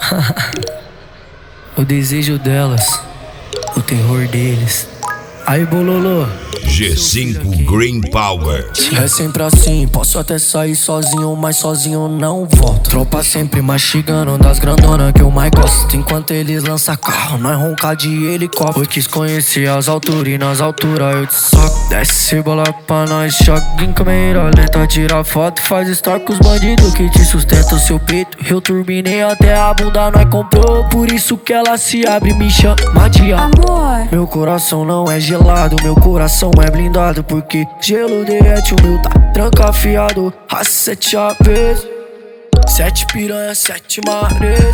O desejo delas, o terror deles. Aí, bololô. G5 Green Power. É sempre assim, posso até sair sozinho, mas sozinho não volto. Tropa sempre mastigando das grandonas que eu mais gosto. Enquanto eles lançam carro, nós ronca de helicóptero. Eu quis conhecer as alturas e nas alturas eu te soco. Desce bola pra nós, choque em câmera lenta. Tira foto, faz story com os bandidos que te sustentam o seu peito. Eu turbinei até a bunda, nós comprou. Por isso que ela se abre e me chama de amor. Meu coração não é gelado, meu coração é blindado, porque gelo derrete, o meu tá trancafiado. A 7 APs, 7 piranha, 7 mares.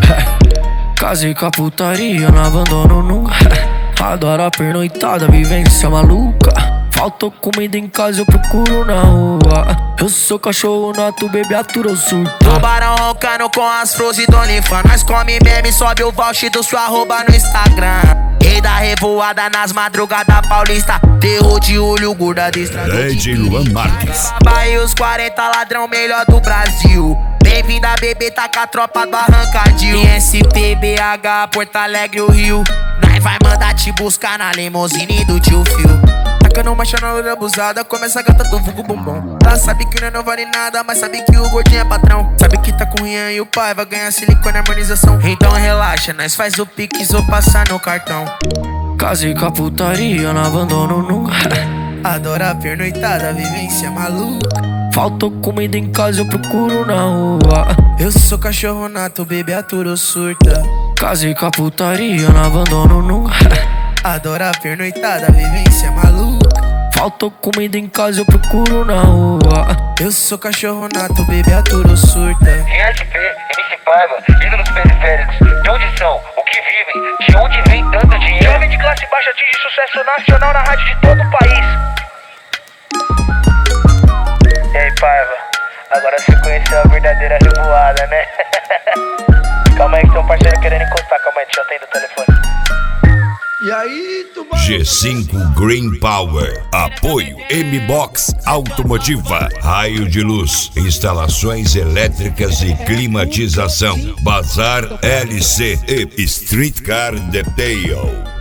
Casei com a putaria, não abandono nunca. Adoro a pernoitada, vivência maluca. Faltou comida em casa, eu procuro na rua. Eu sou cachorro nato, bebê atura ou surta. Tubarão roncando com as flores do Onlyfans. Nós come meme, sobe o voucher do sua arroba no Instagram. Rei da revoada nas madrugadas paulista. Terror de olho, gorda de estrada. Led Luan Marques. Bahia, os 40 ladrão melhor do Brasil. Bem-vinda, bebê, tá com a tropa do Arrancadil. ISP, BH, Porto Alegre, o Rio. Nós vai mandar te buscar na limousine do tio Phil. Tacando marcha na hora abusada, começa a gata do vulgo bombom. Ela sabe que não vale nada, mas sabe que o gordinho é patrão. Sabe que tá com o Rian e o pai vai ganhar silicone e harmonização. Então relaxa, nós faz o pix ou passar no cartão. Casei com a putaria, não abandono nunca. Adoro a pernoitada, vivência maluca. Faltou comida em casa, eu procuro na rua. Eu sou cachorro nato, bebê atura ou surta. Casei com a putaria, não abandono nunca. Adoro a pernoitada, vivência maluca. Faltou comida em casa, eu procuro na rua. Eu sou cachorro nato, bebê atura ou surta. ISP, MC Paiva, ídolos periféricos. De onde são? O que vivem? De onde vem tanto dinheiro? Jovem de classe baixa atinge sucesso nacional na rádio de todo o país. E aí, Paiva, agora você conheceu a verdadeira revoada, né? Calma aí que tem um parceiro querendo encostar. Calma aí, deixa eu atender o telefone. E aí, tubarão? G5 Green Power. Apoio M-Box Automotiva. Raio de luz. Instalações elétricas e climatização. Bazar LC e Streetcar Detail.